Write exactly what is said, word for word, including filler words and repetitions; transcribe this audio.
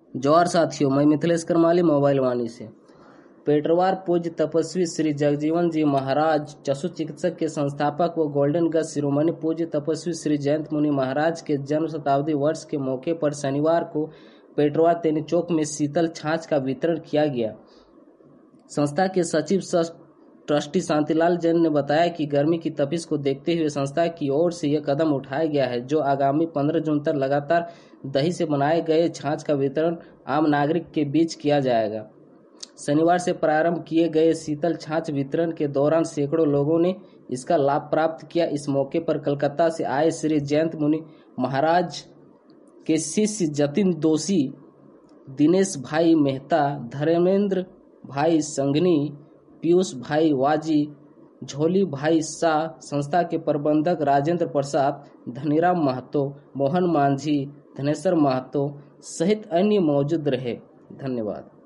जोहार साथियों, मैं मिथिलेश करमाली मोबाइल वाणी से। पेटरवार पूज्य तपस्वी श्री जगजीवन जी महाराज चक्षु चिकित्सक के संस्थापक व गोल्डन गज शिरोमणि पूज्य तपस्वी श्री जयंत मुनि महाराज के जन्म शताब्दी वर्ष के मौके पर शनिवार को पेटरवार तेनी चौक में शीतल छाछ का वितरण किया गया। संस्था के सचिव सह ट्रस्टी शांतिलाल जैन ने बताया कि गर्मी की तपिश को देखते हुए संस्था की ओर से यह कदम उठाया गया है, जो आगामी पंद्रह जून तक लगातार दही से बनाए गए छाछ का वितरण आम नागरिक के बीच किया जाएगा। शनिवार से प्रारंभ किए गए शीतल छाछ वितरण के दौरान सैकड़ों लोगों ने इसका लाभ प्राप्त किया। इस मौके पर कलकत्ता से आए श्री जयंत मुनि महाराज के शिष्य जतिन दोषी, दिनेश भाई मेहता, धर्मेंद्र भाई संघनी, पीयूष भाई वाजी, झोली भाई शाह, संस्था के प्रबंधक राजेंद्र प्रसाद, धनीराम महतो, मोहन मांझी, धनेश्वर महतो सहित अन्य मौजूद रहे। धन्यवाद।